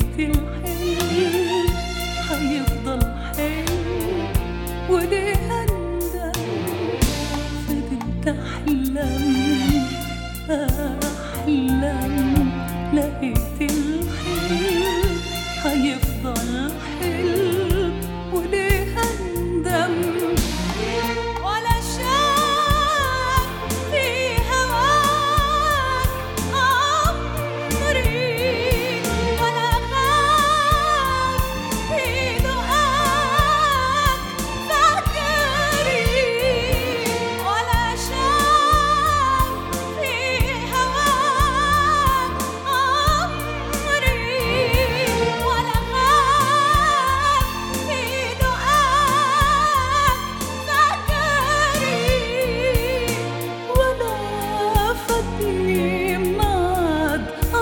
لقيت الحلم هيفضل حلم وليه هندم؟ فضلت أحلم أحلم لقيت الحلم هيفضل حلم وليه هندم؟ ولا شاف في هواك عمري ولا خاف في دعاك فاكري ولا شاف في هواك عمري ولا خاف في دعاك فاكري ولا فاتني ميعاد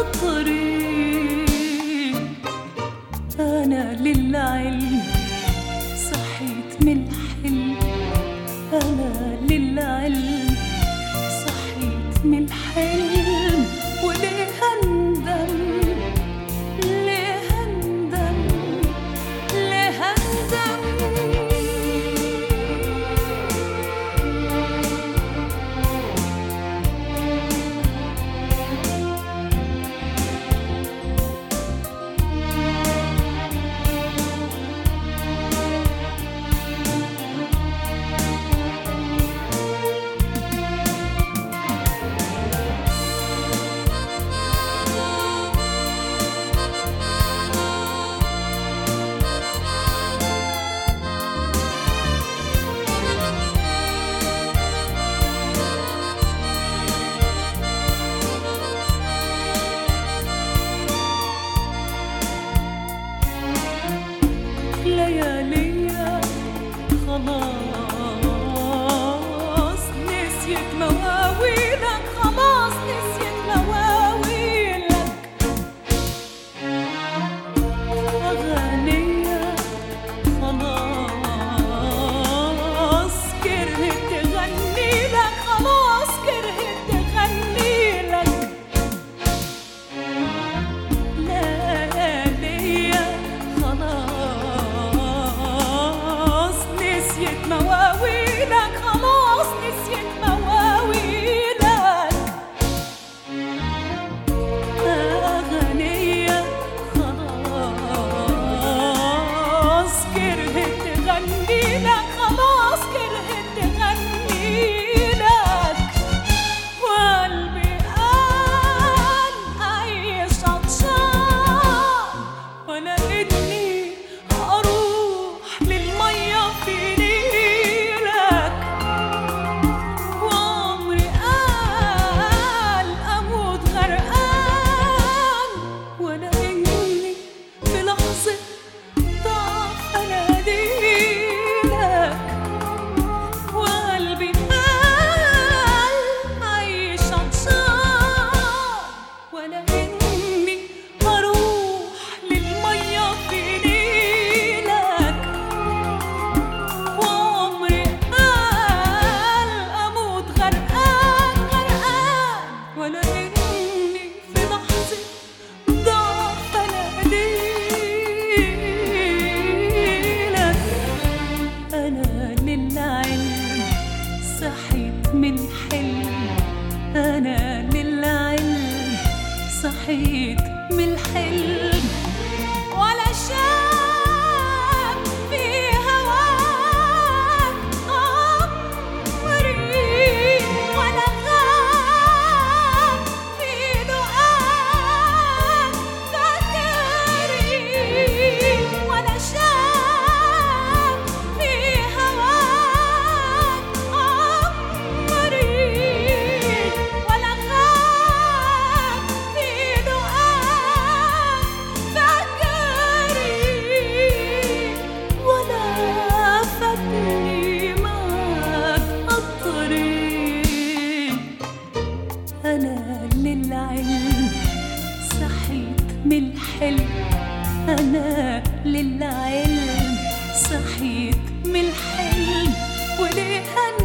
الطريق. أنا للعلم صحيت من الحلم، أنا للعلم صحيت من الحلم وليه هندم؟ ليه هندم؟ ليه هندم؟ لياليا خلاص نسيت مواويلك، خلاص نسيت مواويلك. أغانيا خلاص كرهت تغني لك، خلاص كرهت تغني لك. لياليا خلاص نسيت مواويلك، خلاص نسيت مواويلك. أغانيا خلاص كرهت تغني لك، خلاص كرهت تغني لك. وقلبي قال عايش عطشان ولا إني أروح للمية في نيلك. وعمري قال أموت غرقان ولا إني في لحظة ضعف أناديلك. وقلبي قال عايش عطشان ولا إني أروح للمية في نيلك. وعمري قال أموت غرقان غرقان ولا إني في لحظة ضعف أناديلك. أنا للعلم صحيت من الحلم، أنا للعلم صحيت من الحلم ولا شاف في هواك عمري ولا خاف في دعاك فاكري ولا شاف في هواك عمري ولا خاف في دعاك فاكري ولا فاتني معاك الطريق. أنا للعلم صحيت من الحلم، أنا للعلم صحيت من الحلم وليه